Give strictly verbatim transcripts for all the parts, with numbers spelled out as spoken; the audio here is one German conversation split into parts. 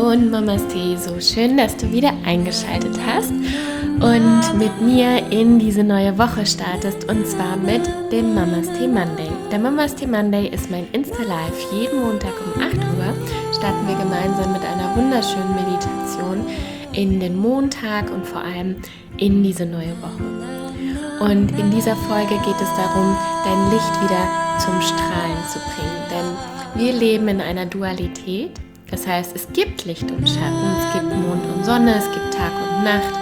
Hallo und Namaste, so schön, dass du wieder eingeschaltet hast und mit mir in diese neue Woche startest, und zwar mit dem Namaste Monday. Der Namaste Monday ist mein Insta-Live. Jeden Montag um acht Uhr starten wir gemeinsam mit einer wunderschönen Meditation in den Montag und vor allem in diese neue Woche. Und in dieser Folge geht es darum, dein Licht wieder zum Strahlen zu bringen, denn wir leben in einer Dualität. Das heißt, es gibt Licht und Schatten, es gibt Mond und Sonne, es gibt Tag und Nacht.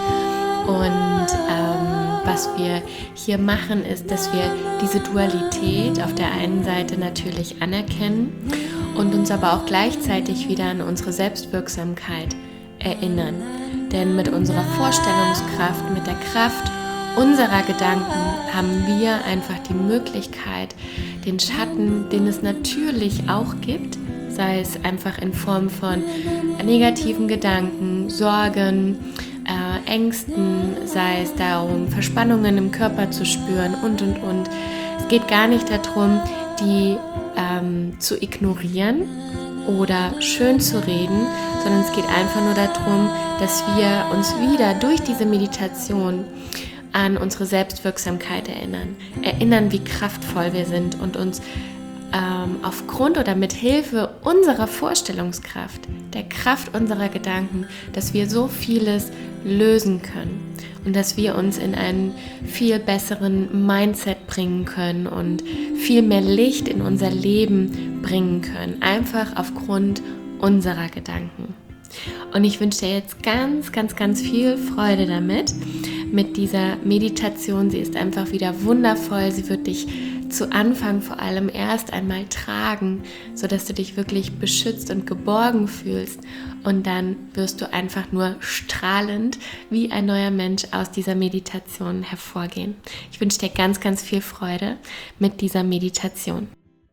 Und ähm, was wir hier machen, ist, dass wir diese Dualität auf der einen Seite natürlich anerkennen und uns aber auch gleichzeitig wieder an unsere Selbstwirksamkeit erinnern. Denn mit unserer Vorstellungskraft, mit der Kraft unserer Gedanken haben wir einfach die Möglichkeit, den Schatten, den es natürlich auch gibt, sei es einfach in Form von negativen Gedanken, Sorgen, äh, Ängsten, sei es darum, Verspannungen im Körper zu spüren und, und, und. Es geht gar nicht darum, die ähm, zu ignorieren oder schön zu reden, sondern es geht einfach nur darum, dass wir uns wieder durch diese Meditation an unsere Selbstwirksamkeit erinnern. Erinnern, wie kraftvoll wir sind und uns ähm, aufgrund oder mit Hilfe unserer Vorstellungskraft, der Kraft unserer Gedanken, dass wir so vieles lösen können und dass wir uns in einen viel besseren Mindset bringen können und viel mehr Licht in unser Leben bringen können, einfach aufgrund unserer Gedanken. Und ich wünsche dir jetzt ganz, ganz, ganz viel Freude damit, mit dieser Meditation. Sie ist einfach wieder wundervoll. Sie wird dich zu Anfang vor allem erst einmal tragen, sodass du dich wirklich beschützt und geborgen fühlst. Und dann wirst du einfach nur strahlend wie ein neuer Mensch aus dieser Meditation hervorgehen. Ich wünsche dir ganz, ganz viel Freude mit dieser Meditation.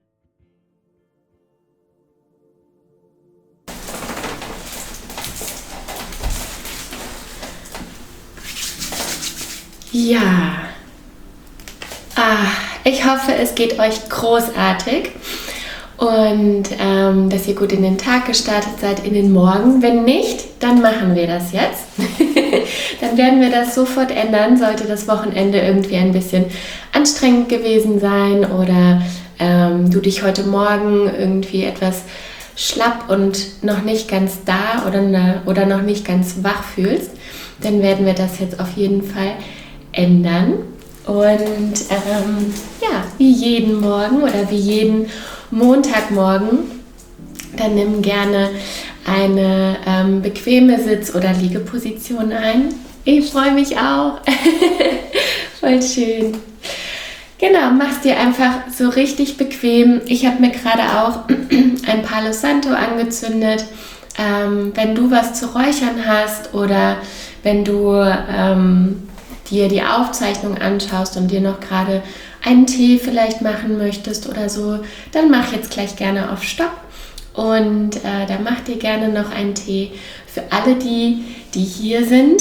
Ja, ah, ich hoffe, es geht euch großartig und ähm, dass ihr gut in den Tag gestartet seid, in den Morgen. Wenn nicht, dann machen wir das jetzt. Dann werden wir das sofort ändern, sollte das Wochenende irgendwie ein bisschen anstrengend gewesen sein oder ähm, du dich heute Morgen irgendwie etwas schlapp und noch nicht ganz da oder, ne, oder noch nicht ganz wach fühlst, dann werden wir das jetzt auf jeden Fall ändern und ähm, ja, wie jeden Morgen oder wie jeden Montagmorgen, dann nimm gerne eine ähm, bequeme Sitz- oder Liegeposition ein. Ich freue mich auch. Voll schön. Genau, mach's dir einfach so richtig bequem. Ich habe mir gerade auch ein Palo Santo angezündet. Ähm, wenn du was zu räuchern hast oder wenn du ähm, dir die Aufzeichnung anschaust und dir noch gerade einen Tee vielleicht machen möchtest oder so, dann mach jetzt gleich gerne auf Stopp und äh, dann mach dir gerne noch einen Tee. Für alle die, die hier sind,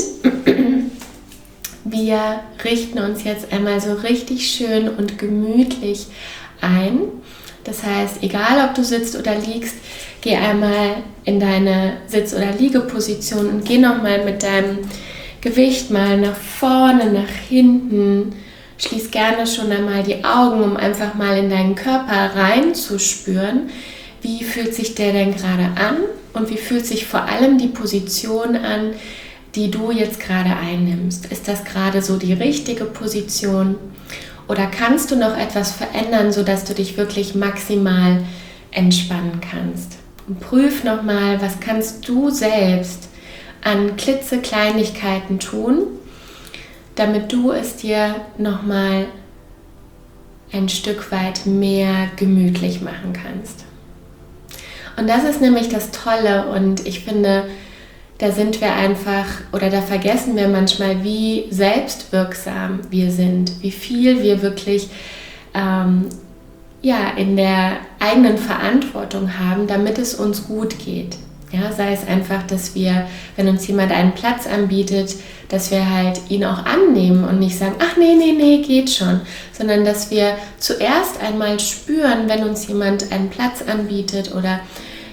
wir richten uns jetzt einmal so richtig schön und gemütlich ein. Das heißt, egal ob du sitzt oder liegst, geh einmal in deine Sitz- oder Liegeposition und geh nochmal mit deinem Gewicht mal nach vorne, nach hinten. Schließ gerne schon einmal die Augen, um einfach mal in deinen Körper reinzuspüren. Wie fühlt sich der denn gerade an und wie fühlt sich vor allem die Position an, die du jetzt gerade einnimmst? Ist das gerade so die richtige Position oder kannst du noch etwas verändern, sodass du dich wirklich maximal entspannen kannst? Und prüf nochmal, was kannst du selbst an klitzekleinigkeiten tun, damit du es dir nochmal ein Stück weit mehr gemütlich machen kannst. Und das ist nämlich das Tolle und ich finde, da sind wir einfach oder da vergessen wir manchmal, wie selbstwirksam wir sind, wie viel wir wirklich ähm, ja, in der eigenen Verantwortung haben, damit es uns gut geht. Ja, sei es einfach, dass wir, wenn uns jemand einen Platz anbietet, dass wir halt ihn auch annehmen und nicht sagen, ach nee, nee, nee, geht schon, sondern dass wir zuerst einmal spüren, wenn uns jemand einen Platz anbietet oder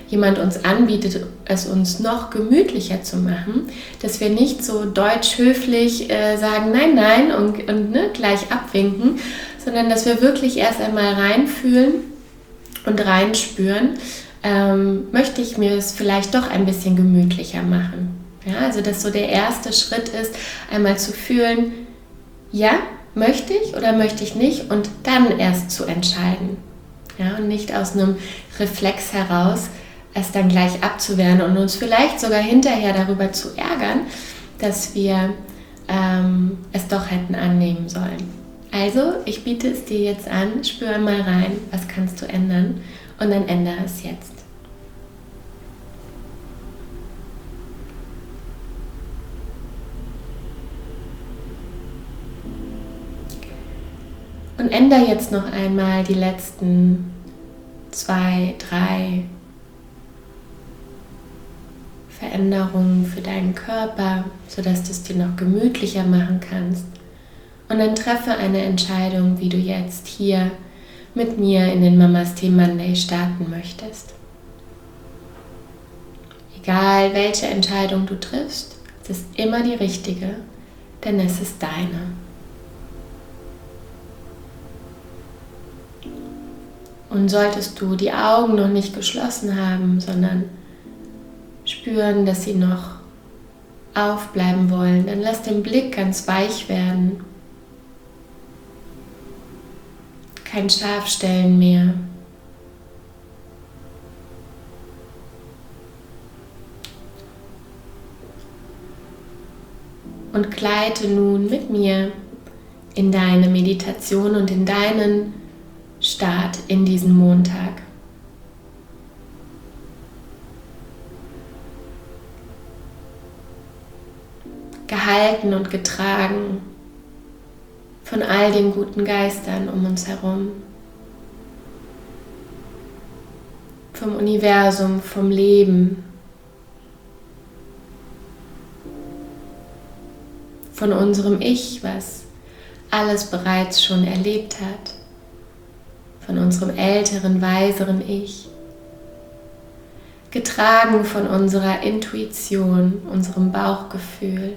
jemand uns anbietet, es uns noch gemütlicher zu machen, dass wir nicht so deutsch höflich äh, sagen, nein, nein und, und ne, gleich abwinken, sondern dass wir wirklich erst einmal reinfühlen und reinspüren, ähm, möchte ich mir es vielleicht doch ein bisschen gemütlicher machen. Ja, also dass so der erste Schritt ist, einmal zu fühlen, ja, möchte ich oder möchte ich nicht und dann erst zu entscheiden. Ja, und nicht aus einem Reflex heraus es dann gleich abzuwehren und uns vielleicht sogar hinterher darüber zu ärgern, dass wir ähm, es doch hätten annehmen sollen. Also, ich biete es dir jetzt an, spür mal rein, was kannst du ändern und dann ändere es jetzt. Und ändere jetzt noch einmal die letzten zwei, drei Veränderungen für deinen Körper, sodass du es dir noch gemütlicher machen kannst. Und dann treffe eine Entscheidung, wie du jetzt hier mit mir in den Mamas Tee Monday starten möchtest. Egal welche Entscheidung du triffst, es ist immer die richtige, denn es ist deine. Und solltest du die Augen noch nicht geschlossen haben, sondern spüren, dass sie noch aufbleiben wollen, dann lass den Blick ganz weich werden. Kein Scharfstellen mehr. Und gleite nun mit mir in deine Meditation und in deinen Start in diesen Montag. Gehalten und getragen von all den guten Geistern um uns herum, vom Universum, vom Leben, von unserem Ich, was alles bereits schon erlebt hat, von unserem älteren, weiseren Ich, getragen von unserer Intuition, unserem Bauchgefühl,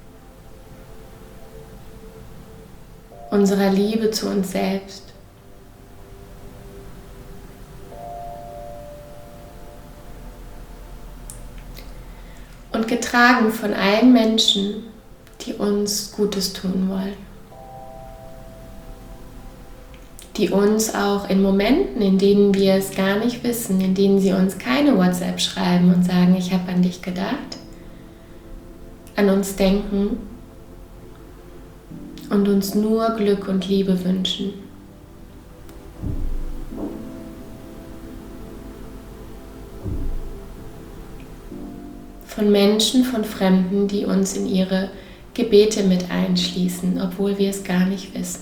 unserer Liebe zu uns selbst. Und getragen von allen Menschen, die uns Gutes tun wollen. Die uns auch in Momenten, in denen wir es gar nicht wissen, in denen sie uns keine WhatsApp schreiben und sagen, ich habe an dich gedacht, an uns denken und uns nur Glück und Liebe wünschen. Von Menschen, von Fremden, die uns in ihre Gebete mit einschließen, obwohl wir es gar nicht wissen.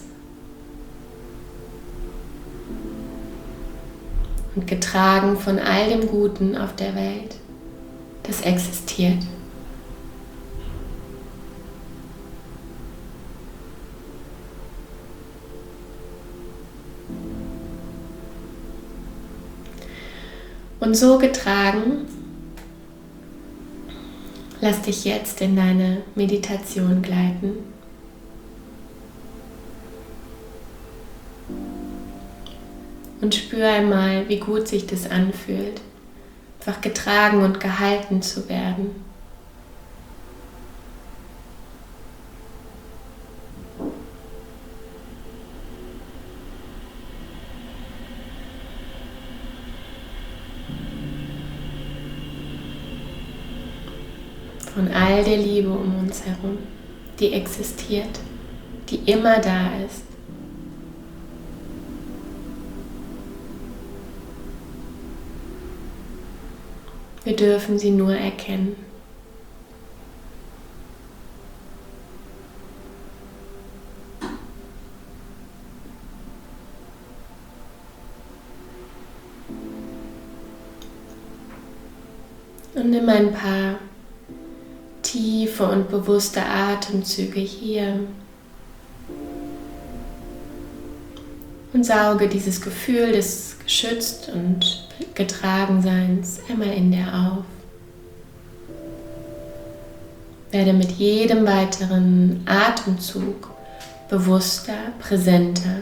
Und getragen von all dem Guten auf der Welt, das existiert. Und so getragen, lass dich jetzt in deine Meditation gleiten. Und spür einmal, wie gut sich das anfühlt, einfach getragen und gehalten zu werden. Von all der Liebe um uns herum, die existiert, die immer da ist. Wir dürfen sie nur erkennen. Und nimm ein paar tiefe und bewusste Atemzüge hier. Und sauge dieses Gefühl des geschützt und Getragenseins einmal in dir auf. Werde mit jedem weiteren Atemzug bewusster, präsenter.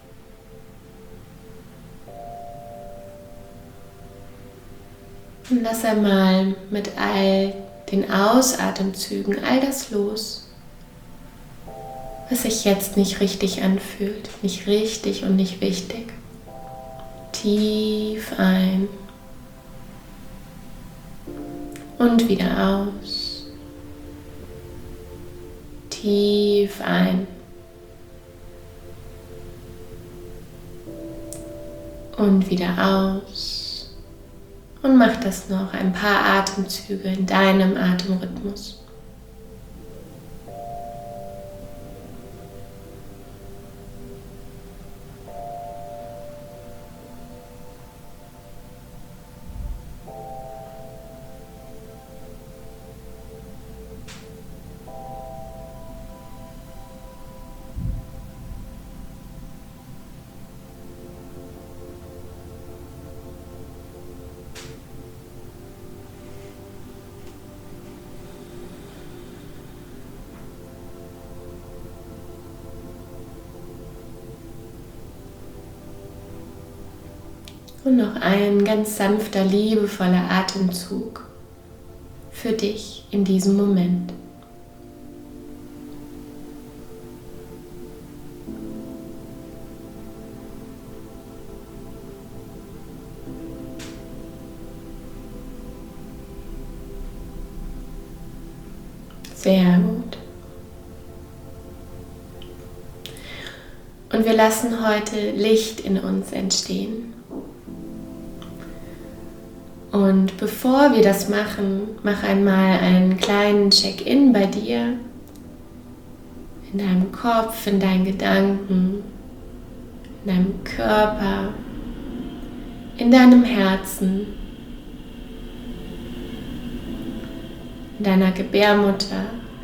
Und lass einmal mit all den Ausatemzügen all das los, was sich jetzt nicht richtig anfühlt, nicht richtig und nicht wichtig. Tief ein und wieder aus. Tief ein und wieder aus. Und mach das noch ein paar Atemzüge in deinem Atemrhythmus. Und noch ein ganz sanfter, liebevoller Atemzug für dich in diesem Moment. Sehr gut. Und wir lassen heute Licht in uns entstehen. Und bevor wir das machen, mach einmal einen kleinen Check-in bei dir, in deinem Kopf, in deinen Gedanken, in deinem Körper, in deinem Herzen, in deiner Gebärmutter,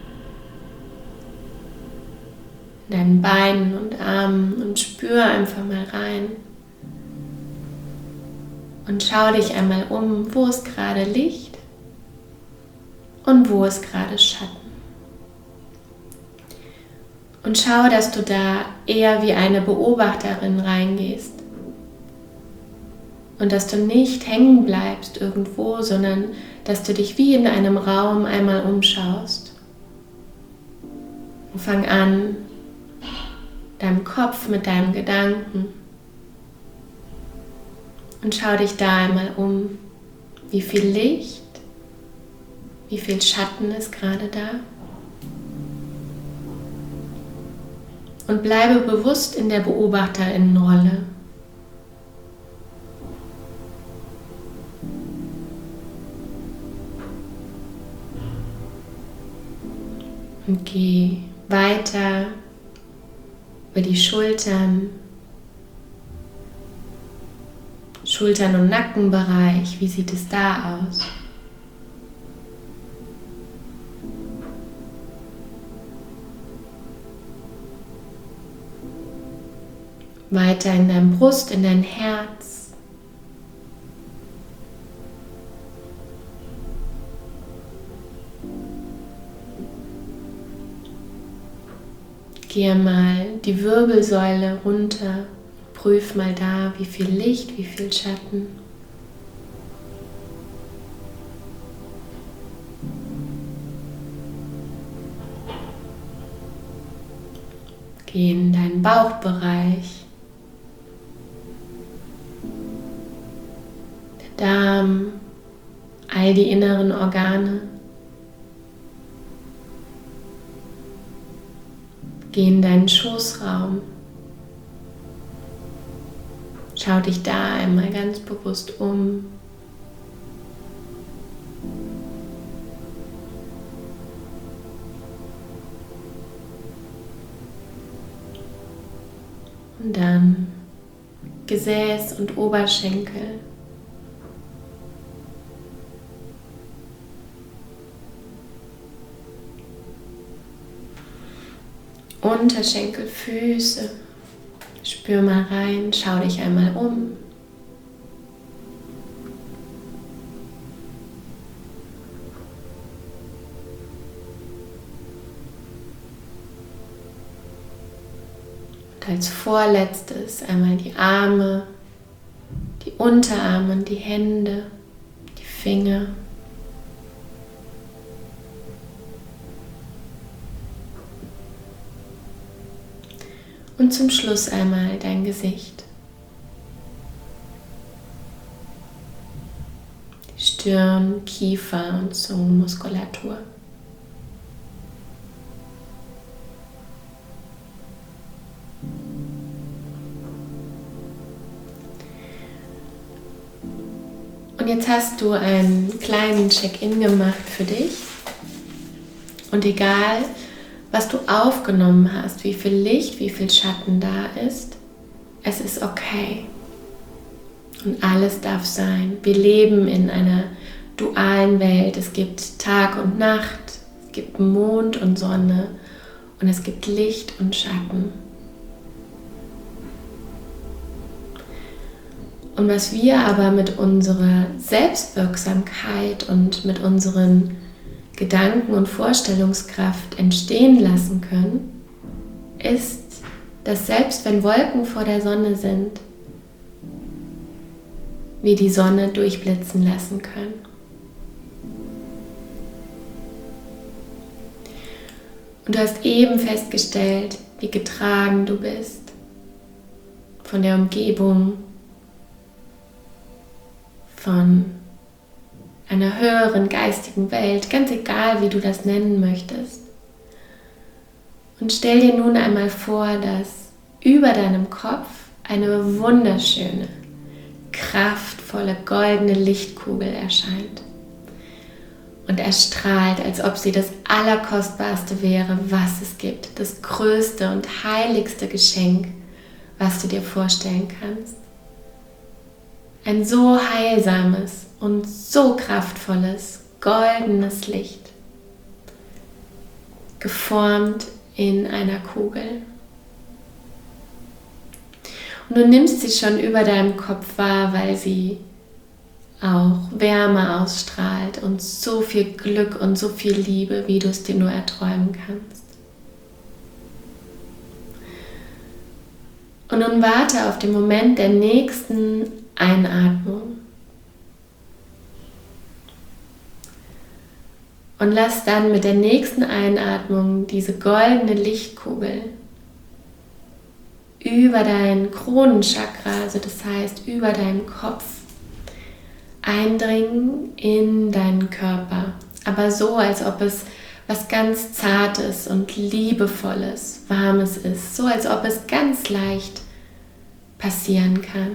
in deinen Beinen und Armen und spür einfach mal rein. Und schau dich einmal um, wo ist gerade Licht und wo ist gerade Schatten. Und schau, dass du da eher wie eine Beobachterin reingehst. Und dass du nicht hängen bleibst irgendwo, sondern dass du dich wie in einem Raum einmal umschaust. Und fang an, deinem Kopf mit deinem Gedanken. Und schau dich da einmal um, wie viel Licht, wie viel Schatten ist gerade da. Und bleibe bewusst in der Beobachterinnenrolle. Und geh weiter über die Schultern, Schultern- und Nackenbereich, wie sieht es da aus? Weiter in dein Brust, in dein Herz. Gehe mal die Wirbelsäule runter. Prüf mal da, wie viel Licht, wie viel Schatten. Geh in deinen Bauchbereich, der Darm, all die inneren Organe. Geh in deinen Schoßraum. Schau dich da einmal ganz bewusst um. Und dann Gesäß und Oberschenkel. Unterschenkel, Füße, Spür mal rein, schau dich einmal um. Und als vorletztes einmal die Arme, die Unterarme, die Hände, die Finger. Und zum Schluss einmal dein Gesicht. Die Stirn, Kiefer und Zungenmuskulatur. Und jetzt hast du einen kleinen Check-in gemacht für dich. Und egal, was du aufgenommen hast, wie viel Licht, wie viel Schatten da ist, es ist okay. Und alles darf sein. Wir leben in einer dualen Welt. Es gibt Tag und Nacht, es gibt Mond und Sonne und es gibt Licht und Schatten. Und was wir aber mit unserer Selbstwirksamkeit und mit unseren Gedanken- und Vorstellungskraft entstehen lassen können, ist, dass selbst wenn Wolken vor der Sonne sind, wir die Sonne durchblitzen lassen können. Und du hast eben festgestellt, wie getragen du bist von der Umgebung, von einer höheren geistigen Welt, ganz egal, wie du das nennen möchtest. Und stell dir nun einmal vor, dass über deinem Kopf eine wunderschöne, kraftvolle, goldene Lichtkugel erscheint und erstrahlt, als ob sie das Allerkostbarste wäre, was es gibt, das größte und heiligste Geschenk, was du dir vorstellen kannst. Ein so heilsames und so kraftvolles, goldenes Licht, geformt in einer Kugel. Und du nimmst sie schon über deinem Kopf wahr, weil sie auch Wärme ausstrahlt und so viel Glück und so viel Liebe, wie du es dir nur erträumen kannst. Und nun warte auf den Moment der nächsten Einatmung. Und lass dann mit der nächsten Einatmung diese goldene Lichtkugel über dein Kronenchakra, also das heißt über deinen Kopf, eindringen in deinen Körper. Aber so, als ob es was ganz Zartes und Liebevolles, Warmes ist. So, als ob es ganz leicht passieren kann.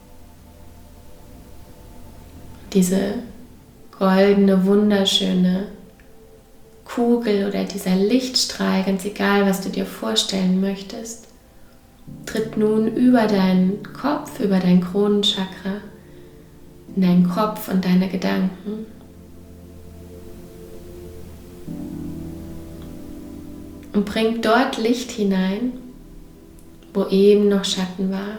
Diese goldene, wunderschöne Kugel oder dieser Lichtstrahl, ganz egal, was du dir vorstellen möchtest, tritt nun über deinen Kopf, über dein Kronenchakra, in deinen Kopf und deine Gedanken. Und bringt dort Licht hinein, wo eben noch Schatten war.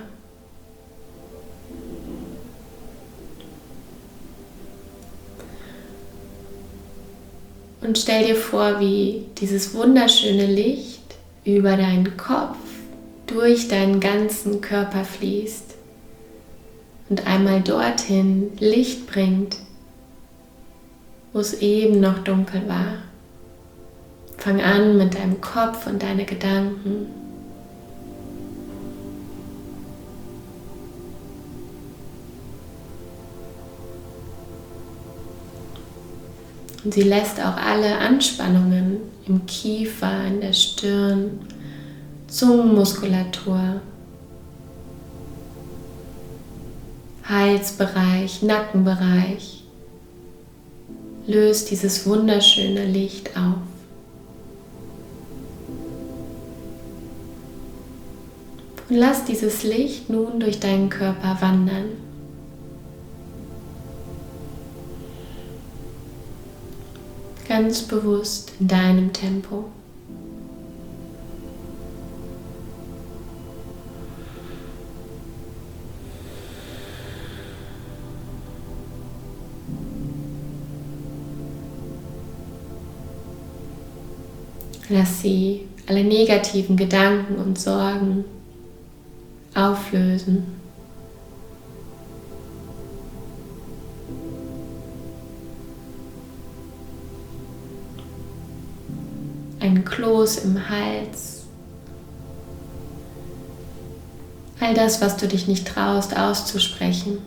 Und stell dir vor, wie dieses wunderschöne Licht über deinen Kopf durch deinen ganzen Körper fließt und einmal dorthin Licht bringt, wo es eben noch dunkel war. Fang an mit deinem Kopf und deine Gedanken. Und sie lässt auch alle Anspannungen im Kiefer, in der Stirn, Zungenmuskulatur, Halsbereich, Nackenbereich, löst dieses wunderschöne Licht auf. Und lass dieses Licht nun durch deinen Körper wandern. Ganz bewusst in deinem Tempo. Lass sie alle negativen Gedanken und Sorgen auflösen. Ein Kloß im Hals. All das, was du dich nicht traust auszusprechen.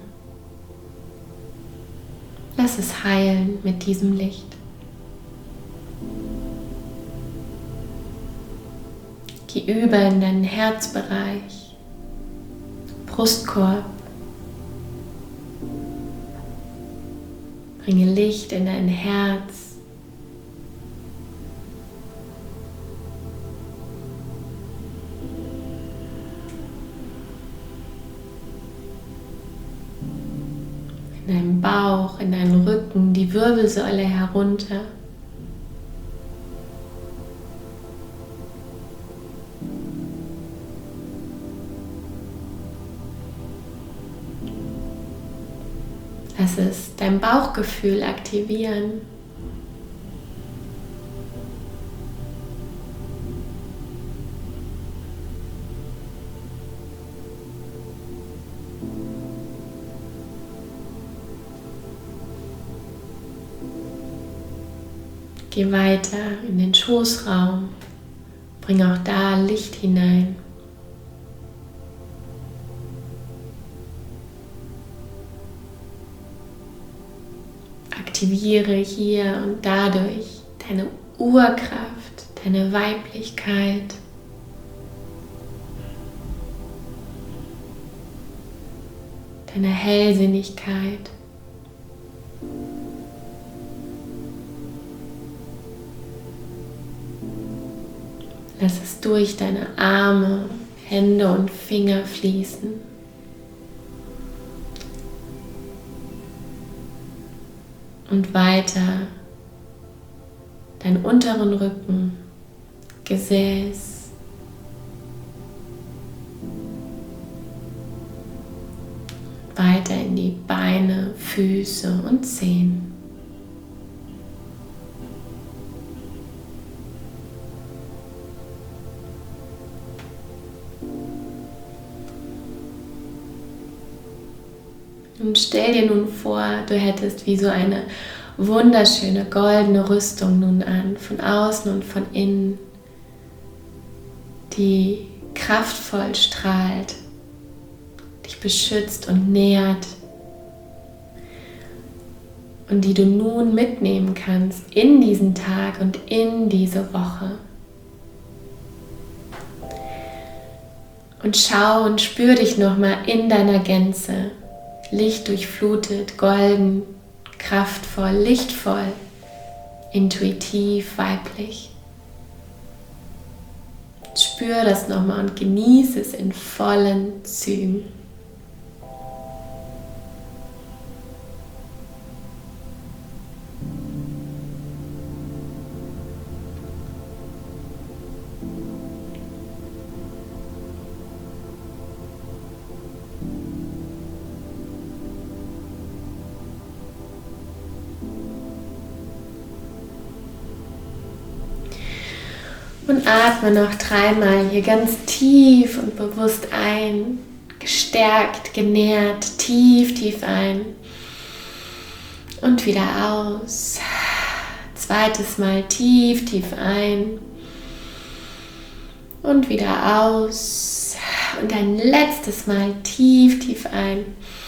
Lass es heilen mit diesem Licht. Geh über in deinen Herzbereich, Brustkorb. Bringe Licht in dein Herz. In deinen Bauch, in deinen Rücken, die Wirbelsäule herunter. Lass es dein Bauchgefühl aktivieren. Geh weiter in den Schoßraum. Bring auch da Licht hinein. Aktiviere hier und dadurch deine Urkraft, deine Weiblichkeit. Deine Hellsinnigkeit. Lass es durch deine Arme, Hände und Finger fließen. Und weiter deinen unteren Rücken, Gesäß, weiter in die Beine, Füße und Zehen. Und stell dir nun vor, du hättest wie so eine wunderschöne goldene Rüstung nun an, von außen und von innen, die kraftvoll strahlt, dich beschützt und nährt und die du nun mitnehmen kannst in diesen Tag und in diese Woche. Und schau und spür dich nochmal in deiner Gänze. Licht durchflutet, golden, kraftvoll, lichtvoll, intuitiv, weiblich. Spür das nochmal und genieße es in vollen Zügen. Und atme noch dreimal hier ganz tief und bewusst ein, gestärkt, genährt, tief, tief ein und wieder aus. Zweites Mal tief, tief ein und wieder aus. Und ein letztes Mal tief, tief ein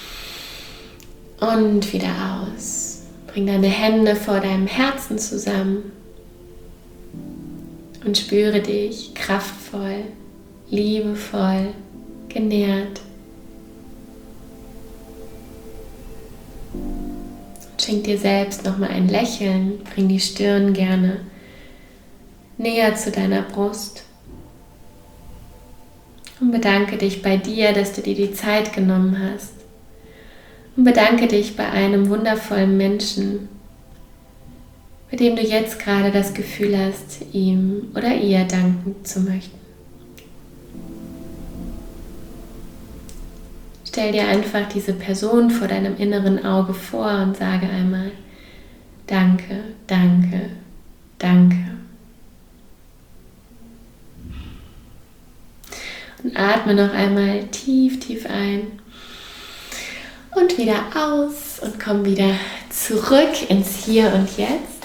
und wieder aus. Bring deine Hände vor deinem Herzen zusammen. Und spüre dich kraftvoll, liebevoll, genährt. Schenk dir selbst nochmal ein Lächeln, bring die Stirn gerne näher zu deiner Brust. Und bedanke dich bei dir, dass du dir die Zeit genommen hast. Und bedanke dich bei einem wundervollen Menschen, bei dem du jetzt gerade das Gefühl hast, ihm oder ihr danken zu möchten. Stell dir einfach diese Person vor deinem inneren Auge vor und sage einmal: Danke, danke, danke. Und atme noch einmal tief, tief ein und wieder aus und komm wieder zurück ins Hier und Jetzt.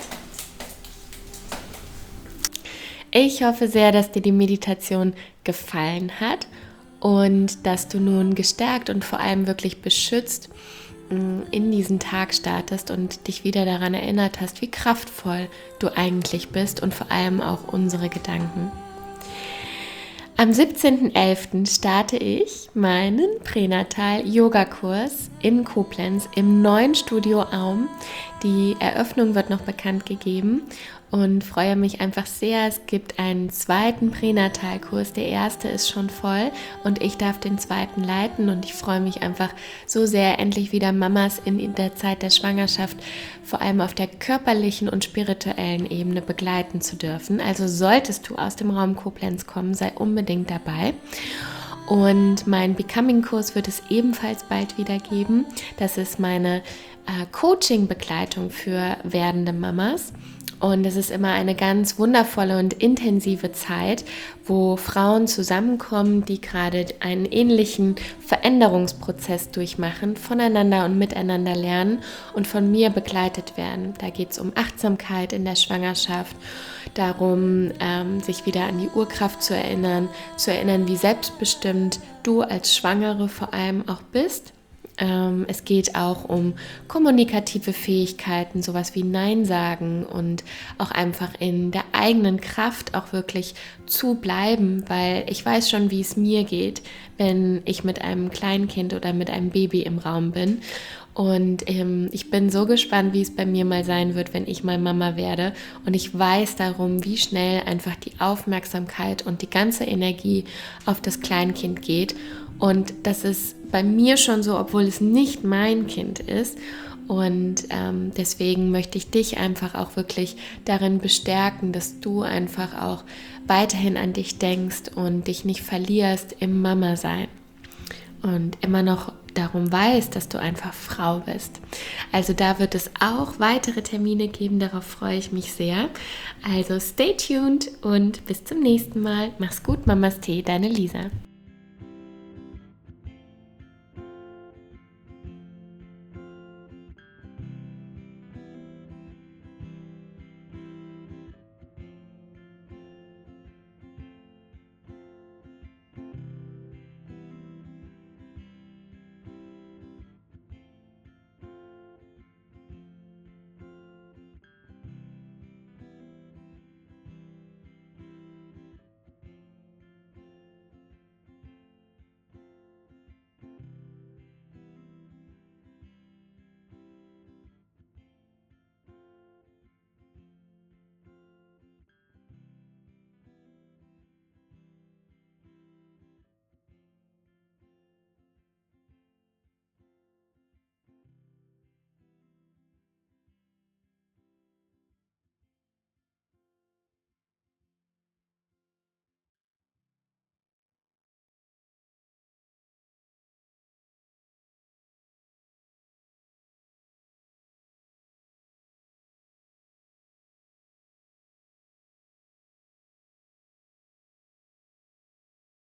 Ich hoffe sehr, dass dir die Meditation gefallen hat und dass du nun gestärkt und vor allem wirklich beschützt in diesen Tag startest und dich wieder daran erinnert hast, wie kraftvoll du eigentlich bist und vor allem auch unsere Gedanken. Am siebzehnten elften starte ich meinen Pränatal-Yoga-Kurs in Koblenz im neuen Studio Aum. Die Eröffnung wird noch bekannt gegeben und freue mich einfach sehr. Es gibt einen zweiten Pränatal-Kurs. Der erste ist schon voll und ich darf den zweiten leiten und ich freue mich einfach so sehr, endlich wieder Mamas in der Zeit der Schwangerschaft vor allem auf der körperlichen und spirituellen Ebene begleiten zu dürfen. Also solltest du aus dem Raum Koblenz kommen, sei unbedingt dabei. Und mein Becoming-Kurs wird es ebenfalls bald wieder geben. Das ist meine äh, Coaching-Begleitung für werdende Mamas. Und es ist immer eine ganz wundervolle und intensive Zeit, wo Frauen zusammenkommen, die gerade einen ähnlichen Veränderungsprozess durchmachen, voneinander und miteinander lernen und von mir begleitet werden. Da geht es um Achtsamkeit in der Schwangerschaft, darum, ähm, sich wieder an die Urkraft zu erinnern, zu erinnern, wie selbstbestimmt du als Schwangere vor allem auch bist. Es geht auch um kommunikative Fähigkeiten, sowas wie Nein sagen und auch einfach in der eigenen Kraft auch wirklich zu bleiben, weil ich weiß schon, wie es mir geht, wenn ich mit einem Kleinkind oder mit einem Baby im Raum bin. Und ähm, ich bin so gespannt, wie es bei mir mal sein wird, wenn ich mal Mama werde. Und ich weiß darum, wie schnell einfach die Aufmerksamkeit und die ganze Energie auf das Kleinkind geht. Und das ist bei mir schon so, obwohl es nicht mein Kind ist. Und ähm, deswegen möchte ich dich einfach auch wirklich darin bestärken, dass du einfach auch weiterhin an dich denkst und dich nicht verlierst im Mama-Sein. Und immer noch darum weißt, dass du einfach Frau bist. Also da wird es auch weitere Termine geben, darauf freue ich mich sehr. Also stay tuned und bis zum nächsten Mal. Mach's gut, Mamas Tee, deine Lisa.